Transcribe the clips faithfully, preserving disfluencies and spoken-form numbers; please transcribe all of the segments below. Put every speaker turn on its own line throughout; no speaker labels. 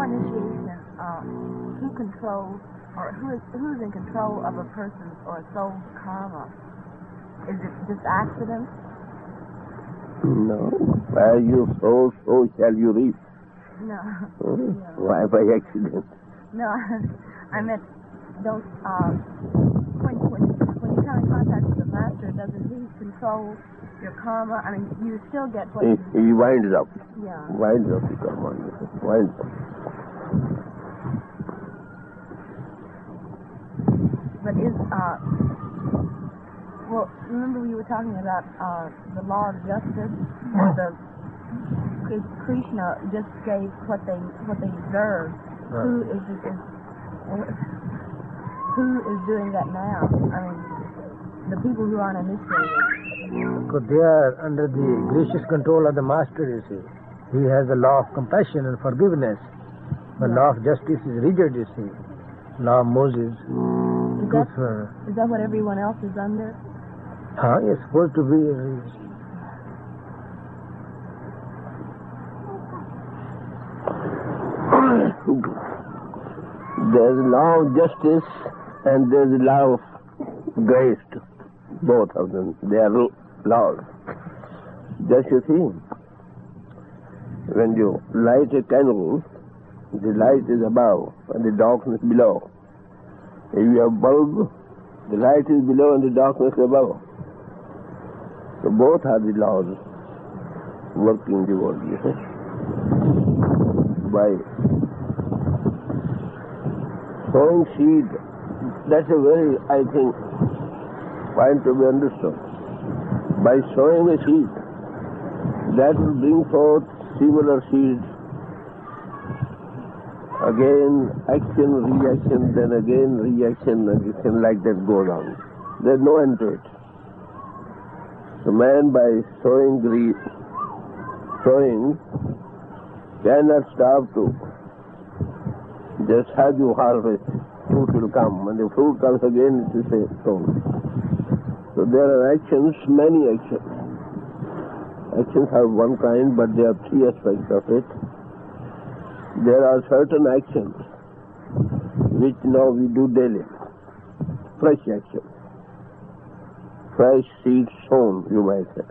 before initiation, um, who controls or who is who's in control of a person's or a soul's karma? Is it just accident?
No. Where you sow, so shall you reap.
No.
Oh,
no.
Why by accident?
No, I meant don't. Uh, when when when you come in contact with the master, doesn't he control your karma? I mean, you still get what
He,
you,
he winds up.
Yeah.
Winds up the karma. Winds up.
But is uh well, remember we were talking about uh the law of justice, or the Krishna just gave what they what they deserve.
Right.
Who is is who is doing that now? I mean, the people who aren't initiated.
Because they are under the gracious control of the master, you see. He has the law of compassion and forgiveness. The
Yeah.
law of justice is rigid, you see. Law of Moses.
Is
Good
that,
for...
is that what everyone else is under?
Huh? It's supposed to be...
There's law of justice and there's law of grace. Both of them. They are laws. Just you see, when you light a candle, the light is above and the darkness below. If you have bulb, the light is below and the darkness above. So both are the laws working the world, you see. By sowing seed, that's a very, I think, point to be understood. By sowing a seed, that will bring forth similar seeds. Again, action, reaction, then again, reaction, action, like that goes on. There's no end to it. The man, by sowing, re- sowing, cannot stop to just have you harvest. Fruit will come. When the fruit comes again, it is a sown. So there are actions, many actions. Actions have one kind, but there are three aspects of it. There are certain actions which now we do daily. Fresh actions. Fresh seeds sown, you might say.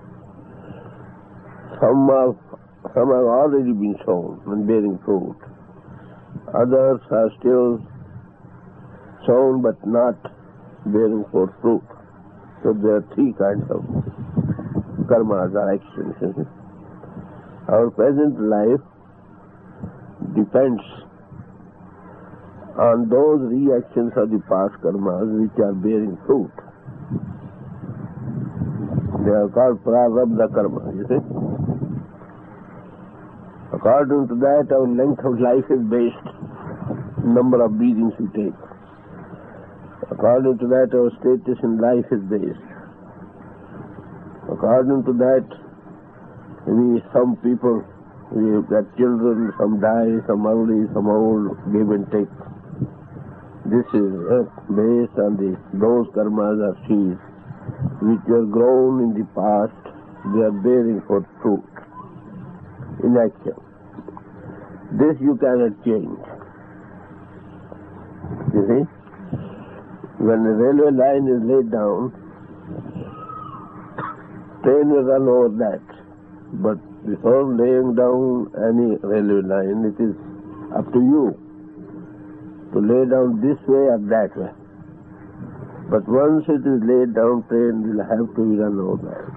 Some have, some have already been sown and bearing fruit. Others are still sown but not bearing forth fruit. So there are three kinds of karmas or actions. Our present life depends on those reactions of the past karmas which are bearing fruit. They are called prarabdha karma, you see. According to that, our length of life is based on number of breathings we take. According to that, our status in life is based. According to that, we, some people, we got children, some die, some early, some old, give and take. This is uh, based on the those karmas or seeds which were grown in the past. They are bearing forth fruit in action. This you cannot change. You see, when the railway line is laid down, train will run over that. But before laying down any railway line, it is up to you to lay down this way or that way. But once it is laid down, train will have to run over that.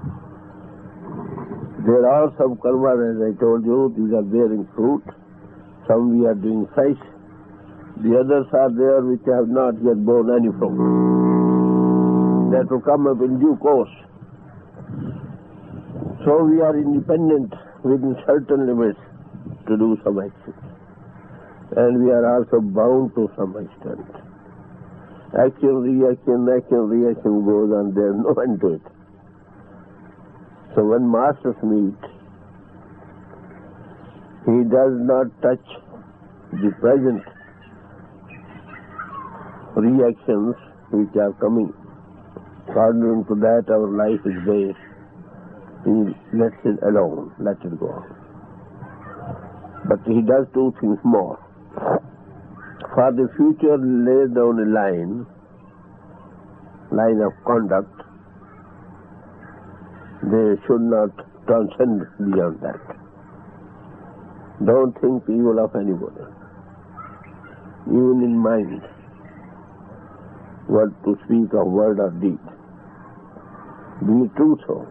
There are some karmas, as I told you, these are bearing fruit. Some we are doing fresh. The others are there which have not yet borne any fruit. That will come up in due course. So we are independent within certain limits to do some action. And we are also bound to some extent. Action, reaction, action, reaction goes on. There is no end to it. So when masters meet, he does not touch the present reactions which are coming. According to that, our life is based. He lets it alone, let it go. But he does two things more. For the future, lay down a line, line of conduct. They should not transcend beyond that. Don't think evil of anybody, even in mind, what to speak of word or deed. Be it true so.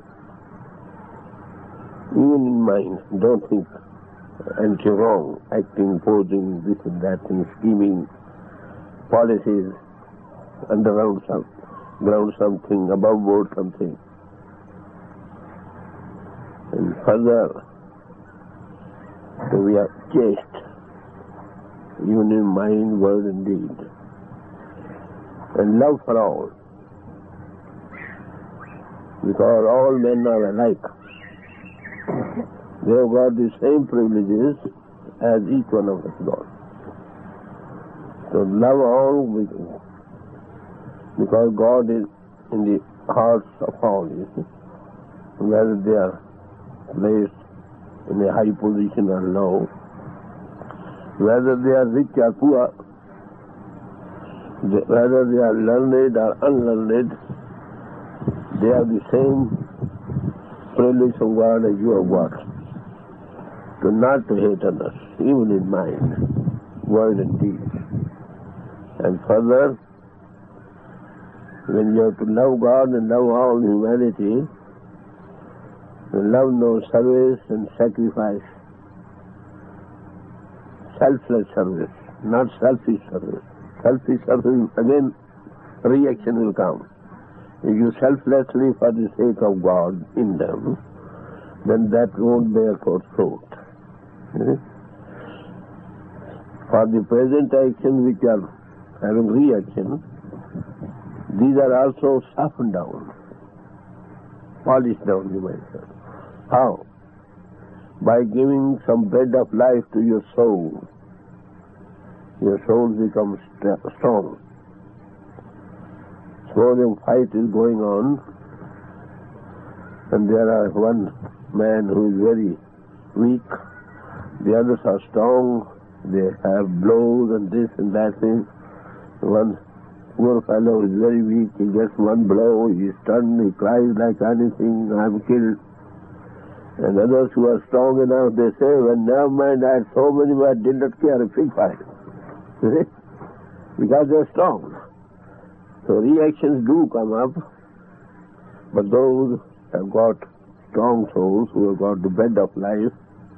Even in mind, don't think anti-wrong, acting, posing, this and that, and scheming, policies, underground some, ground something, above board something. And further, we are chaste, even in mind, word, and deed. And love for all, because all men are alike. They have got the same privileges as each one of us got. So love all because God is in the hearts of all, you see. Whether they are placed in a high position or low, whether they are rich or poor, whether they are learned or unlearned, they have the same privilege of God as you have got. To not to hate others, even in mind, word and deed. And further, when you have to love God and love all humanity, love no service and sacrifice, selfless service, not selfish service. Selfish service, again, reaction will come. If you selflessly for the sake of God in them, then that won't bear forth fruit. For the present action which are having reaction, these are also softened down, polished down, you might say. How? By giving some bread of life to your soul. Your soul becomes st- strong. So the fight is going on, and there are one man who is very weak, the others are strong, they have blows and this and that thing. One poor fellow is very weak, he gets one blow, he is stunned, he cries like anything, I'm killed. And others who are strong enough, they say, well, never mind, I had so many, but I did not care a fig for it. Because they are strong. So reactions do come up, but those have got strong souls who have got the bread of life,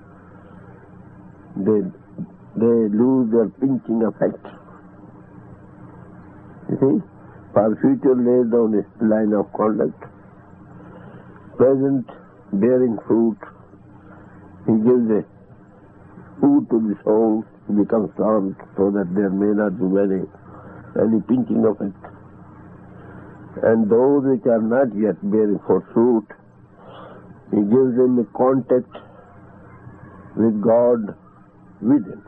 they they lose their pinching effect. You see, for future lays down a line of conduct. Present bearing fruit, he gives a food to the soul, he becomes strong, so that there may not be any, any pinching effect. And those which are not yet bearing forth fruit, he gives them a contact with God within.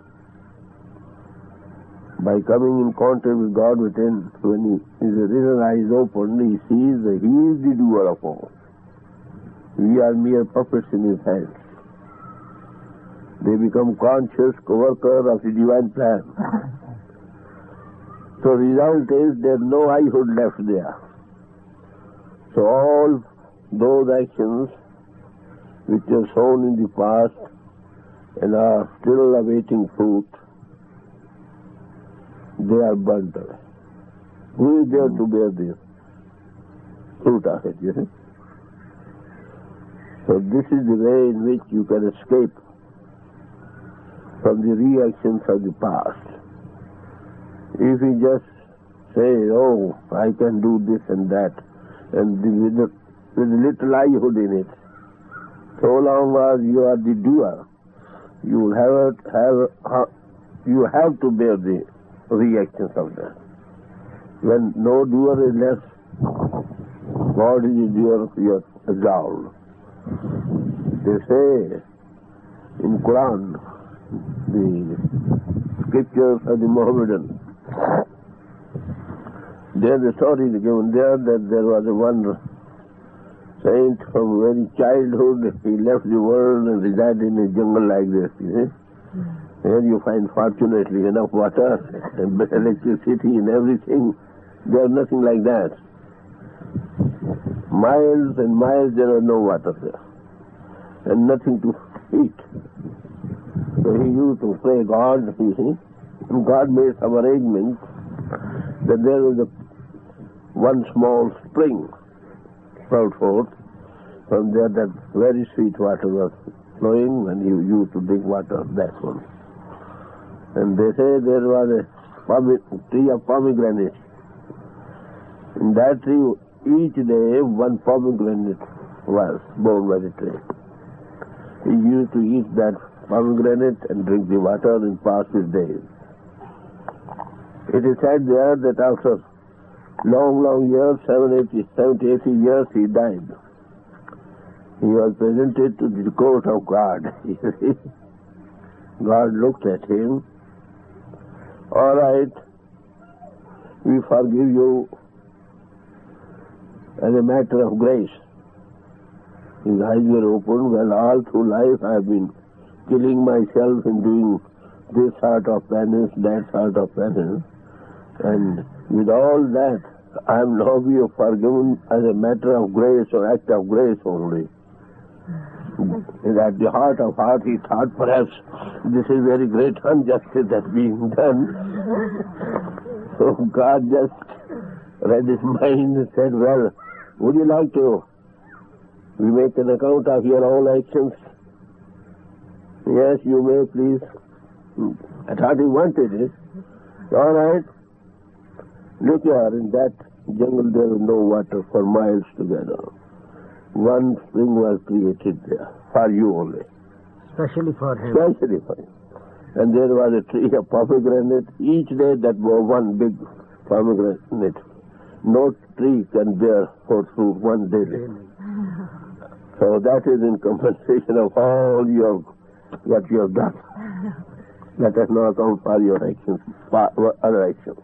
By coming in contact with God within, when he, his inner eyes open, he sees that he is the doer of all. We are mere puppets in his hands. They become conscious co-worker of the divine plan. So result is there is no I-hood left there. So all those actions which are sown in the past and are still awaiting fruit, they are burnt away. Who is there to bear the fruit of it, you see? So this is the way in which you can escape from the reactions of the past. If you just say, oh, I can do this and that, and with, the, with little I-hood in it, so long as you are the doer, you will have, have, you have to bear the reactions of that. When no doer is left, God is the doer, you are absolved. They say in Quran, the scriptures of the Mohammedan, there the story is given there that there was a one saint from very childhood, he left the world and resided in a jungle like this, you see. Here you find fortunately enough water and electricity and everything. There is nothing like that. Miles and miles there are no water there. And nothing to eat. So he used to pray God, you see. And God made some arrangements that there was a one small spring sprout forth. From there that very sweet water was flowing and you used to drink water, that one. And they say there was a pomi- tree of pomegranate. In that tree, each day one pomegranate was born by the tree. He used to eat that pomegranate and drink the water and pass his days. It is said there that after long, long years, seventy, eighty years, he died. He was presented to the court of God. God looked at him. All right, we forgive you as a matter of grace. His eyes were opened. Well, all through life I have been killing myself and doing this sort of penance, that sort of penance. And with all that, I am now being forgiven as a matter of grace or act of grace only. And at the heart of heart he thought perhaps this is very great injustice that's being done. So God just read his mind and said, well, would you like to we make an account of your all actions? Yes, you may, please. I thought he wanted it. All right. Look here, in that jungle there was no water for miles together. One spring was created there, for you only.
Especially for him.
Especially for him. And there was a tree of pomegranate. Each day that was one big pomegranate. No tree can bear four fruit one day. So that is in compensation of all your what you have done. Let us not account for your actions, for other actions.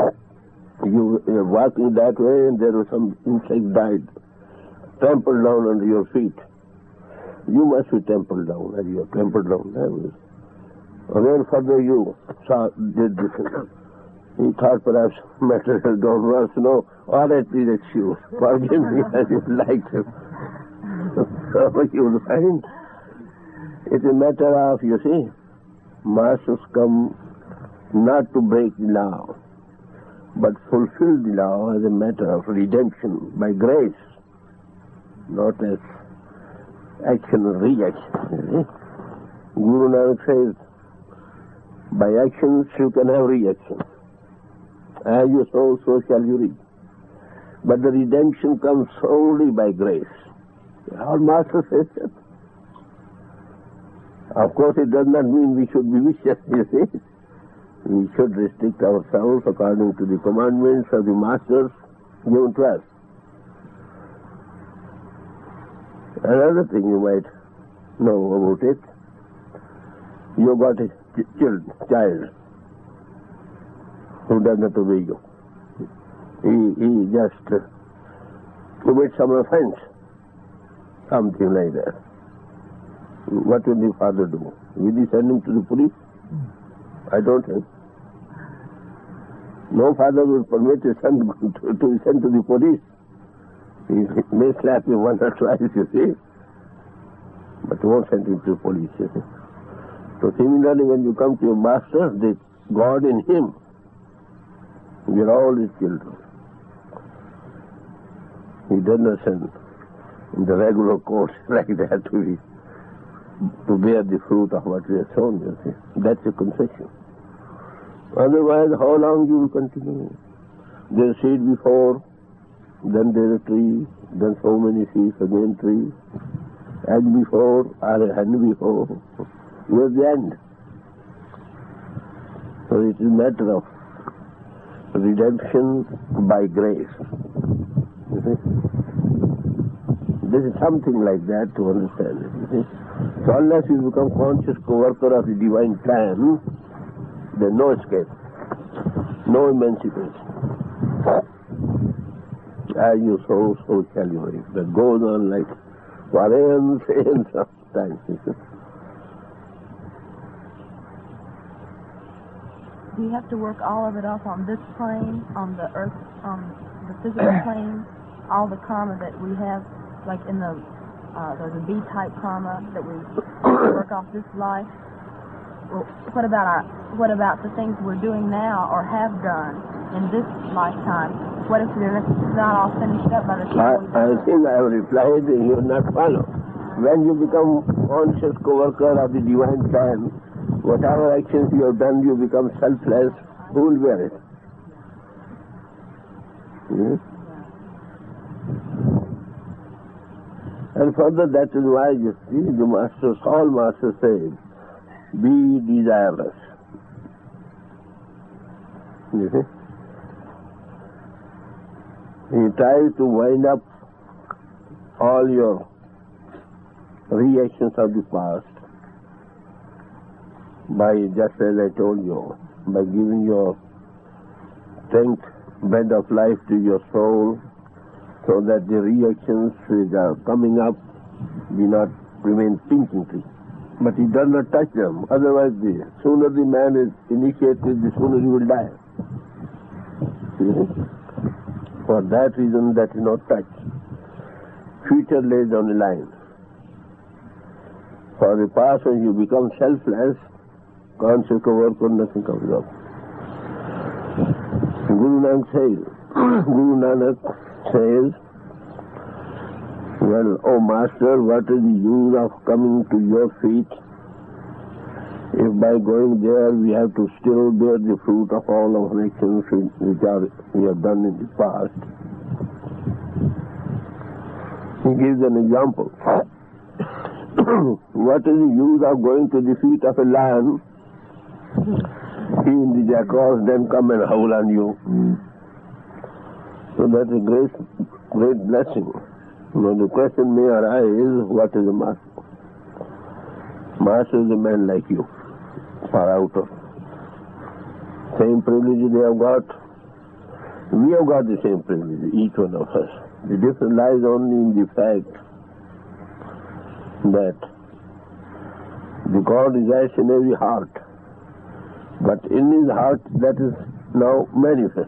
You were walking that way and there was some insect died. Trampled down under your feet. You must be trampled down, and you are trampled down. Again further you saw, did this. He thought perhaps matters has gone worse. No, all right, please excuse. Forgive me as you like to. So you will find it's a matter of, you see, masters come not to break the law, but fulfill the law as a matter of redemption by grace. Not as action or reaction. Guru Nanak says, by actions you can have reaction. As you sow, so shall you reap. But the redemption comes only by grace. Our Master says that. Of course, it does not mean we should be vicious, you see. We should restrict ourselves according to the commandments of the Masters given to us. Another thing you might know about it, you got a ch- child who does not obey you. He, he just uh, commits some offense, something like that. What will the father do? Will he send him to the police? I don't think. No father will permit his son to, to be sent to the police. He may slap him once or twice, you see, but he won't send him to the police, you see. So similarly, when you come to your master, the God in him, we are all his children. He does not send in the regular course like that to be, to bear the fruit of what we have sown, you see. That's a concession. Otherwise, how long you will continue? There is seed before, then there is a tree, then so many seeds, again tree, egg before, or a hen before. Where's the end? So it is a matter of redemption by grace. You see? This is something like that to understand it. You see? So unless you become conscious co-worker of the divine plan, there is no escape, no emancipation. As you sow, so shall you reap. That goes on like for aeons and sometimes.
do you have to work all of it off on this plane, on the earth, on the physical plane, all the karma that we have, like in the uh, there's a B-type karma that we work off this life? Well, what about our, what about the things we're doing now or have done in this lifetime? What if they're not all finished up by the time
I, I think I have replied, you will not follow. When you become conscious co-worker of the divine plan, whatever actions you have done, you become selfless. Who will bear it? Hmm? And further, that is why you see the masters, all masters say, be desireless. You see? You try to wind up all your reactions of the past by, just as I told you, by giving your strength, bed of life to your soul, so that the reactions which are coming up do not remain pinching tree. But he does not touch them. Otherwise, the sooner the man is initiated, the sooner he will die. See? For that reason, that is not touched. Future lays on the line. For the past, when you become selfless, conscious work or nothing comes up. Guru Nanak says, Guru Nanak says, well, oh Master, what is the use of coming to your feet if by going there we have to still bear the fruit of all our actions which are, we have done in the past? He gives an example. What is the use of going to the feet of a lion, seeing the jackals then come and howl on you? So that's a great, great blessing. Now the question may arise, what is a master? Master is a man like you, far out of. Same privilege they have got. We have got the same privilege, each one of us. The difference lies only in the fact that the God resides in every heart. But in his heart, that is now manifest.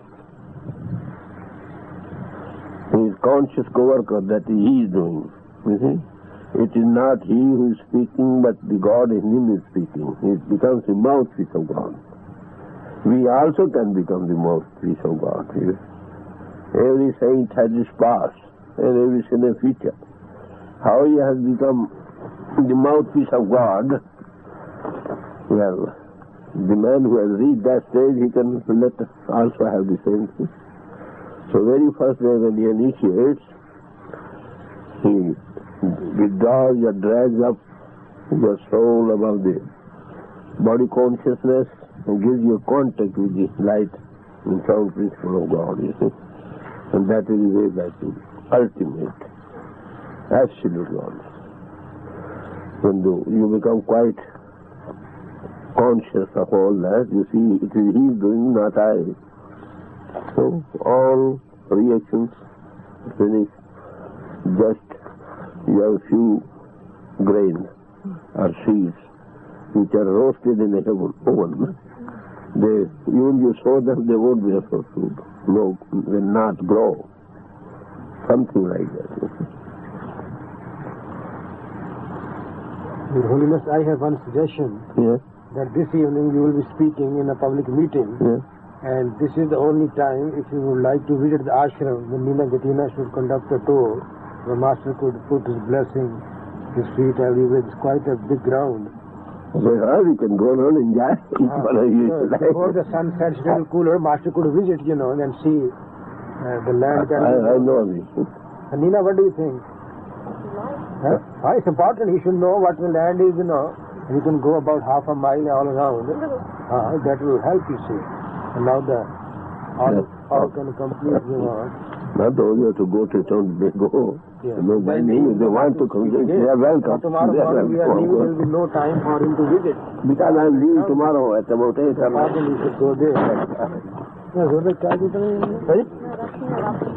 He is conscious co-worker that he is doing. You see? It is not he who is speaking, but the God in him is speaking. It becomes the mouthpiece of God. We also can become the mouthpiece of God. Every saint has his past, and every sinner future. How he has become the mouthpiece of God, well, the man who has reached that stage, he can let us also have the same thing. So very first day when he initiates, he withdraws or drags up your soul above the body consciousness and gives you contact with the light and sound principle of God, you see. And that is the way back to ultimate, absolute God. When you become quite conscious of all that, you see, it is he doing, not I. So all reactions finish. Just you have a few grains or seeds which are roasted in the oven. They, even you sow them, they won't bear for food. No, will not grow. Something like that.
Your Holiness, I have one suggestion.
Yes.
That this evening you will be speaking in a public meeting.
Yes.
And this is the only time, if you would like to visit the ashram, when Nina Gatina should conduct a tour, the Master could put his blessing, his feet everywhere. It's quite a big ground.
So uh, we can go around and enjoy each
Ah,
one of you.
so before the sun sets, a little cooler, Master could visit, you know, and see uh, the land.
I, I know this.
And Nina, what do you think? Huh? Ah, it's important. He should know what the land is, you know. He can go about half a mile all around. Ah, that will help, you see. And now the all,
Yes.
all can complete, you know.
Not only have to go to town, they go.
Yes.
No, by name, if they want to come, they
Yes.
are welcome.
So tomorrow
They are
morning we are
welcome.
leaving, there will be no time for him to visit.
Because I am leaving tomorrow at about eight
So
o'clock.
we should go there.